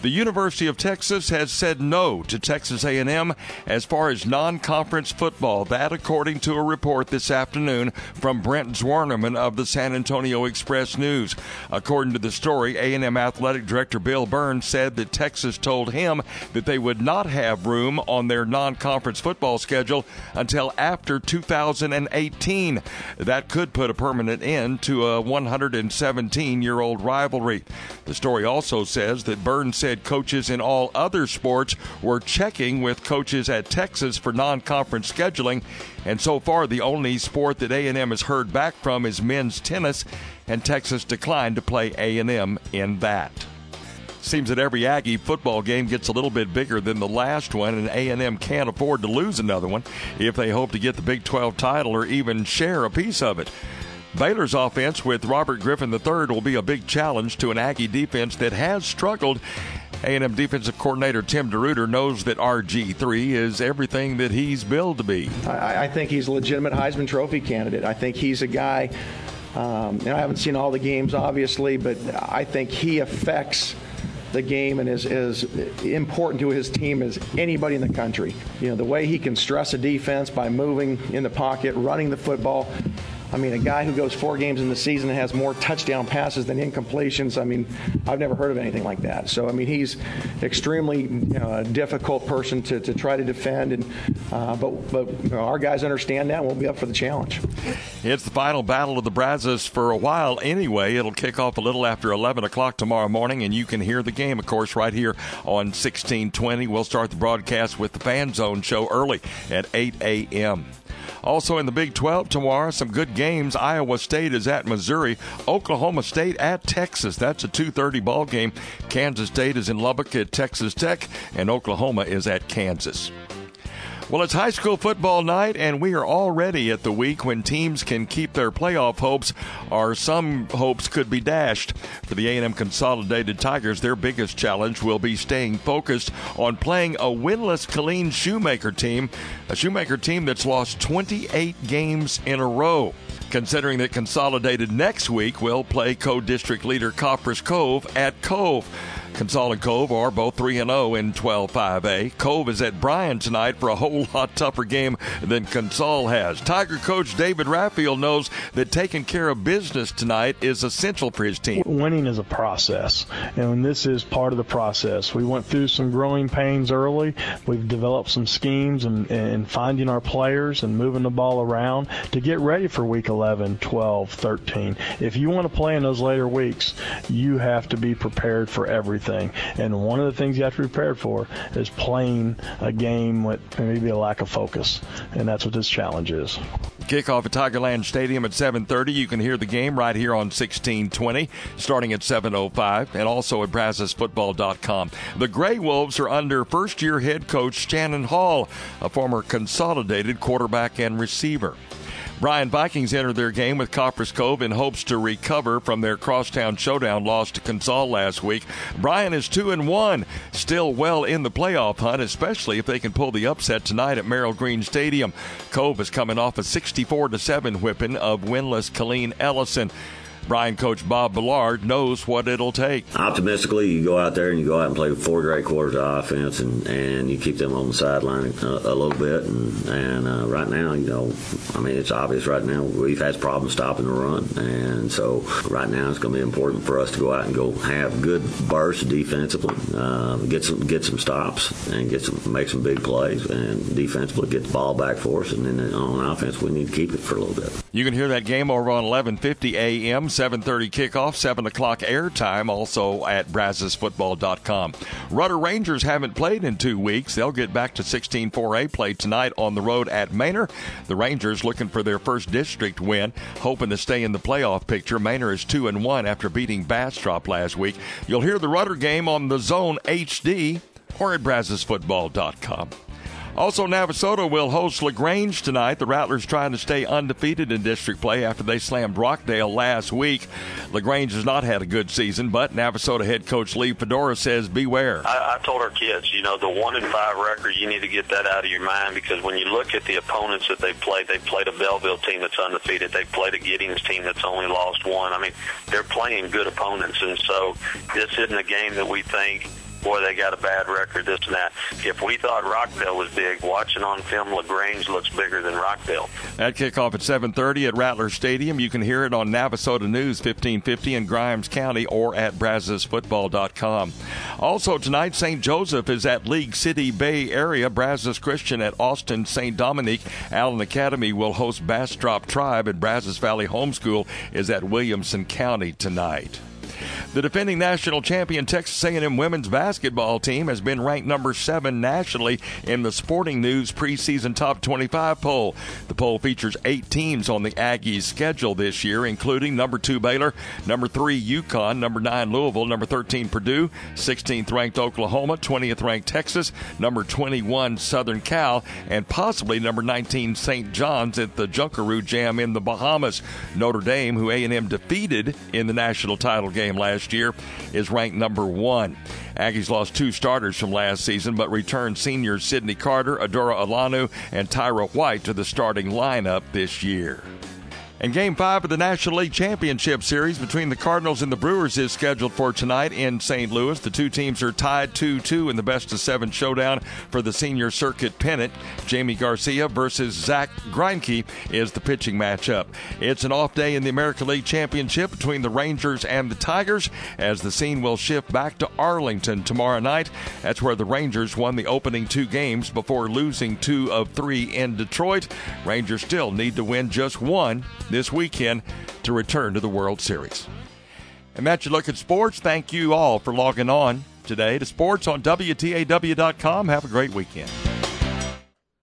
The University of Texas has said no to Texas A&M as far as non-conference football. That, according to a report this afternoon from Brent Zwerneman of the San Antonio Express-News. According to the story, A&M Athletic Director Bill Burns said that Texas told him that they would not have room on their non-conference football schedule until after 2018. That could put a permanent end to a 117-year-old rivalry. The story also says that Burns said coaches in all other sports were checking with coaches at Texas for non-conference scheduling, and so far the only sport that A&M has heard back from is men's tennis, and Texas declined to play A&M in that. Seems that every Aggie football game gets a little bit bigger than the last one, and A&M can't afford to lose another one if they hope to get the Big 12 title or even share a piece of it. Baylor's offense with Robert Griffin III will be a big challenge to an Aggie defense that has struggled. A&M defensive coordinator Tim DeRuyter knows that RG3 is everything that he's billed to be. I think he's a legitimate Heisman Trophy candidate. I think he's a guy, and I haven't seen all the games, obviously, but I think he affects the game and is as important to his team as anybody in the country. You know, the way he can stress a defense by moving in the pocket, running the football. I mean, a guy who goes 4 games in the season and has more touchdown passes than incompletions, I mean, I've never heard of anything like that. So, I mean, he's extremely difficult person to try to defend, and but our guys understand that and we'll be up for the challenge. It's the final battle of the Brazos for a while anyway. It'll kick off a little after 11 o'clock tomorrow morning, and you can hear the game, of course, right here on 1620. We'll start the broadcast with the Fan Zone show early at 8 a.m. Also in the Big 12 tomorrow, some good games. Iowa State is at Missouri. Oklahoma State at Texas. That's a 2:30 ball game. Kansas State is in Lubbock at Texas Tech, and Oklahoma is at Kansas. Well, it's high school football night, and we are already at the week when teams can keep their playoff hopes, or some hopes could be dashed. For the A&M Consolidated Tigers, their biggest challenge will be staying focused on playing a winless Killeen Shoemaker team, a Shoemaker team that's lost 28 games in a row. Considering that Consolidated next week will play co-district leader Copperas Cove at Cove. Consol and Cove are both 3-0 in 12-5A. Cove is at Bryan tonight for a whole lot tougher game than Consol has. Tiger coach David Raffield knows that taking care of business tonight is essential for his team. Winning is a process, and this is part of the process. We went through some growing pains early. We've developed some schemes and finding our players and moving the ball around to get ready for week 11, 12, 13. If you want to play in those later weeks, you have to be prepared for everything. And one of the things you have to be prepared for is playing a game with maybe a lack of focus. And that's what this challenge is. Kickoff at Tigerland Stadium at 7:30. You can hear the game right here on 1620, starting at 7:05, and also at BrazosFootball.com. The Gray Wolves are under first-year head coach Shannon Hall, a former Consolidated quarterback and receiver. Bryan Vikings enter their game with Copperas Cove in hopes to recover from their crosstown showdown loss to Consol last week. Bryan is 2-1, still well in the playoff hunt, especially if they can pull the upset tonight at Merrill Green Stadium. Cove is coming off a 64-7 whipping of winless Killeen Ellison. Bryan coach Bob Ballard knows what it'll take. Optimistically, you go out there and you go out and play 4 great quarters of offense, and you keep them on the sideline a little bit. And right now, I mean, it's obvious right now we've had problems stopping the run. And so right now it's going to be important for us to go out and go have good bursts defensively, get some stops, and make some big plays, and defensively get the ball back for us. And then on offense, we need to keep it for a little bit. You can hear that game over on 11:50 a.m., 7:30 kickoff, 7 o'clock airtime, also at BrazosFootball.com. Rudder Rangers haven't played in 2 weeks. They'll get back to 16-4A play tonight on the road at Manor. The Rangers looking for their first district win, hoping to stay in the playoff picture. Manor is 2-1 after beating Bastrop last week. You'll hear the Rudder game on the Zone HD or at BrazosFootball.com. Also, Navasota will host LaGrange tonight. The Rattlers trying to stay undefeated in district play after they slammed Rockdale last week. LaGrange has not had a good season, but Navasota head coach Lee Fedora says beware. I told our kids, the 1-5 record, you need to get that out of your mind, because when you look at the opponents that they played a Belleville team that's undefeated. They played a Giddings team that's only lost 1. I mean, they're playing good opponents, and so this isn't a game that we think boy, they got a bad record, this and that. If we thought Rockville was big, watching on film, LaGrange looks bigger than Rockville. That kickoff at 7:30 at Rattler Stadium. You can hear it on Navasota News 1550 in Grimes County or at brazosfootball.com. Also tonight, St. Joseph is at League City, Bay Area. Brazos Christian at Austin St. Dominique. Allen Academy will host Bastrop Tribe, and Brazos Valley Homeschool is at Williamson County tonight. The defending national champion Texas A&M women's basketball team has been ranked number 7 nationally in the Sporting News preseason top 25 poll. The poll features 8 teams on the Aggies' schedule this year, including number 2 Baylor, number 3 UConn, number 9 Louisville, number 13 Purdue, 16th ranked Oklahoma, 20th ranked Texas, number 21 Southern Cal, and possibly number 19 St. John's at the Junkaroo Jam in the Bahamas. Notre Dame, who A&M defeated in the national title game last year, is ranked number 1. Aggies lost 2 starters from last season, but returned seniors Sydney Carter, Adora Alanu, and Tyra White to the starting lineup this year. And Game 5 of the National League Championship Series between the Cardinals and the Brewers is scheduled for tonight in St. Louis. The two teams are tied 2-2 in the best-of-7 showdown for the senior circuit pennant. Jamie Garcia versus Zach Greinke is the pitching matchup. It's an off day in the American League Championship between the Rangers and the Tigers, as the scene will shift back to Arlington tomorrow night. That's where the Rangers won the opening 2 games before losing 2 of 3 in Detroit. Rangers still need to win just 1 this weekend to return to the World Series. And that's your look at sports. Thank you all for logging on today to sports on WTAW.com. Have a great weekend.